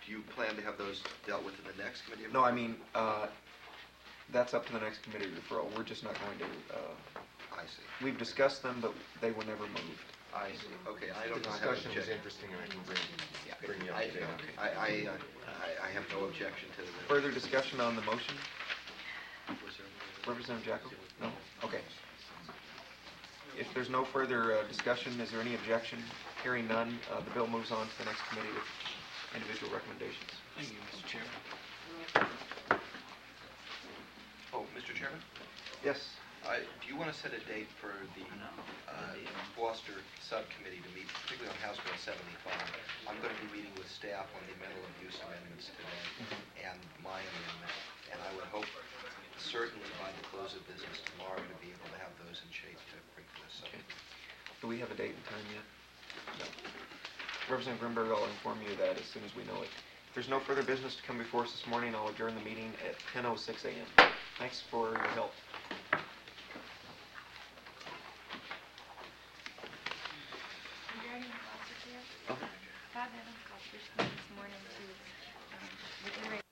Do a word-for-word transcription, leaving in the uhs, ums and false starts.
do you plan to have those dealt with in the next committee? of No, I the- mean, uh, that's up to the next committee referral. We're just not going to, uh, I see. we've discussed them, but they were never moved. I see. Okay, I The don't know how to discussion was object. interesting, and I can bring, bring you up I, to date. I, I, uh, I I have no objection to the... Further discussion on the motion? Was there- Representative Jacko? No? Okay. If there's no further uh, discussion, is there any objection? Hearing none, uh, the bill moves on to the next committee with individual recommendations. Thank you, Mister Chairman. Oh, Mister Chairman? Yes. I, do you want to set a date for the uh, Foster Subcommittee to meet, particularly on House Bill seventy-five? I'm going to be meeting with staff on the mental abuse amendments today and my amendment, and I would hope certainly by the close of business tomorrow to be able to have those in shape to bring to this Okay. subcommittee. Do we have a date and time yet? No. Representative Grimberg, I'll inform you of that as soon as we know it. If there's no further business to come before us this morning, I'll adjourn the meeting at ten oh six a m Thanks for your help. Regarding foster care, Bob Evans called Richmond this morning to um, reiterate